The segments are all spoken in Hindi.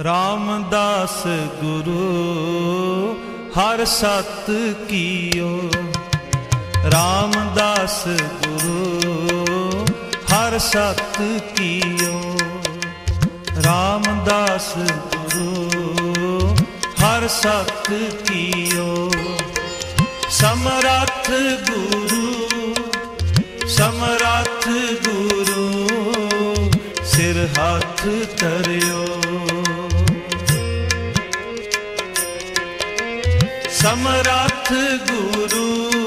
रामदास गुरु हर सत कियो। रामदास गुरु हर सत कियो। रामदास गुरु हर सत कियो। समरथ गुरु समरथ गुरु सिर हाथ धरियो। समरथ गुरु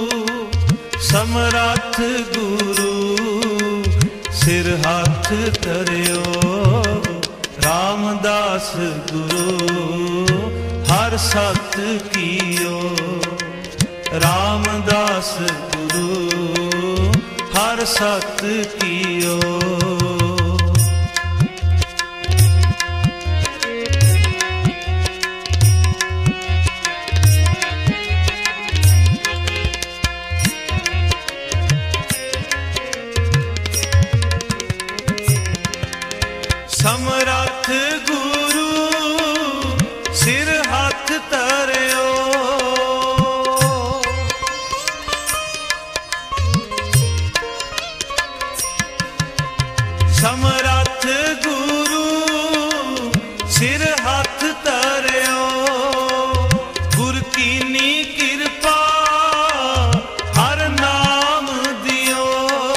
समरथ गुरु सिर हाथ धरियो। रामदास गुरु हर सत कियो। रामदास गुरु हर सत कियो। समरथ गुरु सिर हाथ धरियो। समरथ गुरु सिर हाथ धरियो। गुर कीनी कृपा हर नाम दियो।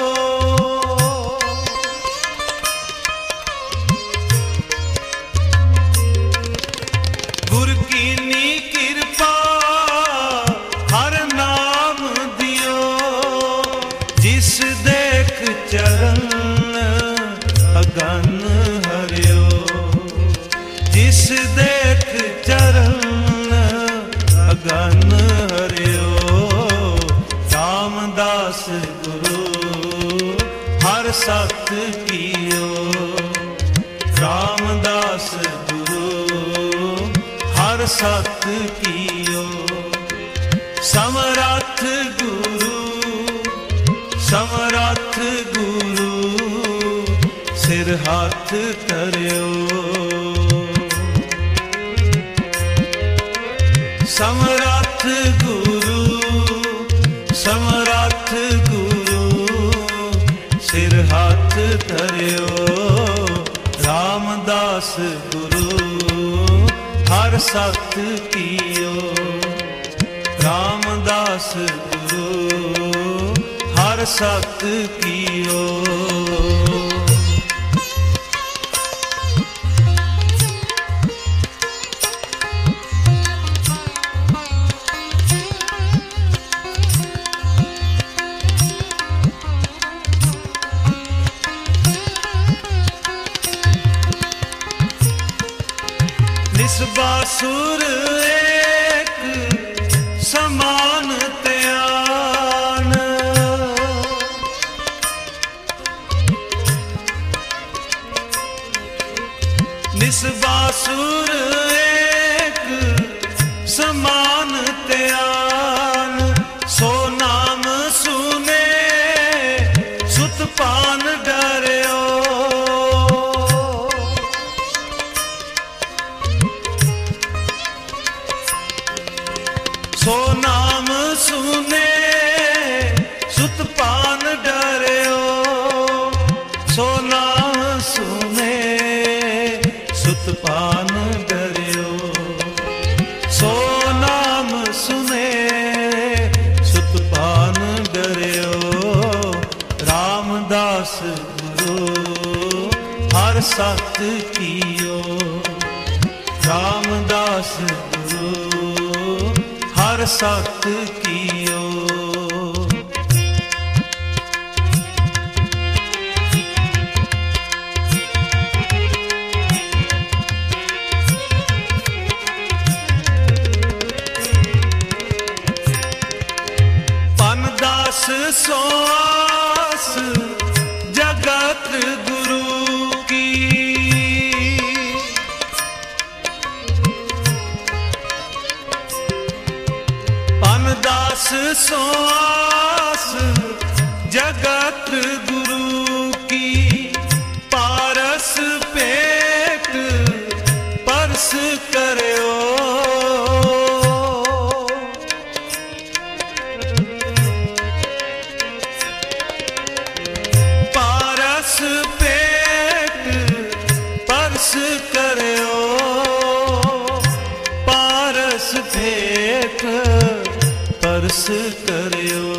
गुर कीनी कृपा हर नाम दियो। जिस देख चरण अगन हरियो। जिस देख चरण अगन हरियो। रामदास गुरु हर सत कियो। रामदास गुरु हर सत कियो। समरथ गुरु समरथ गुरु सिर हाथ धरियो। समरथ गुरु समरथ गुरु सिर हाथ धरियो। रामदास गुरु हर सत कियो। रामदास गुरु हर सत कियो। निस्बासुर एक समान त्यान। निस्बासुर एक समान त्यान। सो नाम सुने सुतपान डरियो। सो नाम सुने सुतपान डरियो। सो नाम सुने सुतपान डरियो। सो नाम सुने सुतपान डरियो। रामदास गुरु हर सत कियो। रामदास गुरु हर सत कियो। पनदास सोआस जगत गुरु की। पनदास सोआस जगत गुरु की। पारस पेट पर ਪਰਸ ਕਰਿਓ।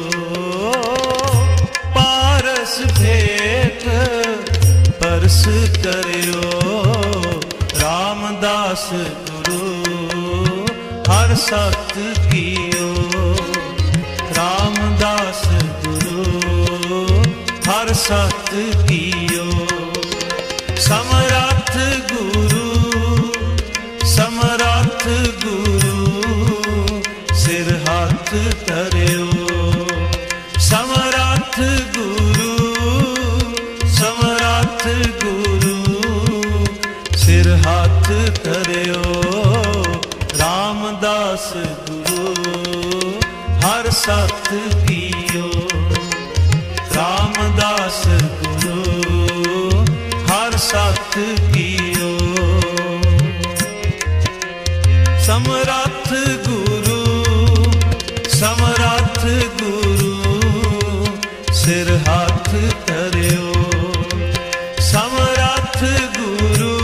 ਪਾਰਸ ਭੇਟ ਪਰਸ ਕਰਿਓ। ਰਾਮਦਾਸ ਗੁਰੂ ਹਰ ਸਤ ਕੀਓ। ਰਾਮਦਾਸ ਗੁਰੂ ਹਰ ਸਤ ਕੀਓ। ਸਮਰੱਥ ਗੁਰੂ ਸਮਰੱਥ ਗੁਰੂ ਸਿਰ ਹੱਥ ਧਰਿਓ। ਸਮਰੱਥ ਗੁਰੂ ਸਮਰੱਥ ਗੁਰੂ ਸਿਰ ਹੱਥ ਧਰਿਓ। ਰਾਮਦਾਸ ਗੁਰੂ ਹਰ ਸਤ ਕੀਓ। ਰਾਮਦਾਸ ਗੁਰੂ ਹਰ ਸਤ ਕੀਓ। ਸਮਰੱਥ ਗੁਰੂ ਸਮਰੱਥ ਗੁਰੂ ਸਿਰ ਹੱਥ ਧਰਿਓ। ਸਮਰੱਥ ਗੁਰੂ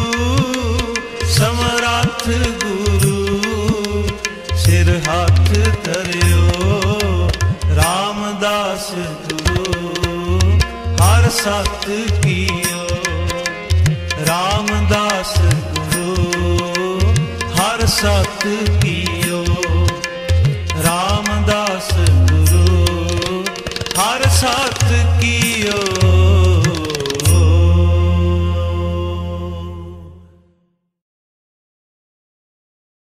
ਸਮਰੱਥ ਗੁਰੂ ਸਿਰ ਹੱਥ ਧਰਿਓ। ਰਾਮਦਾਸ ਗੁਰੂ ਹਰ ਸਤ ਕੀਓ। ਰਾਮਦਾਸ ਗੁਰੂ ਹਰ ਸਤ ਕੀਓ। ਰਾਮਦਾਸ ਗੁਰੂ ਹਰ ਸਤ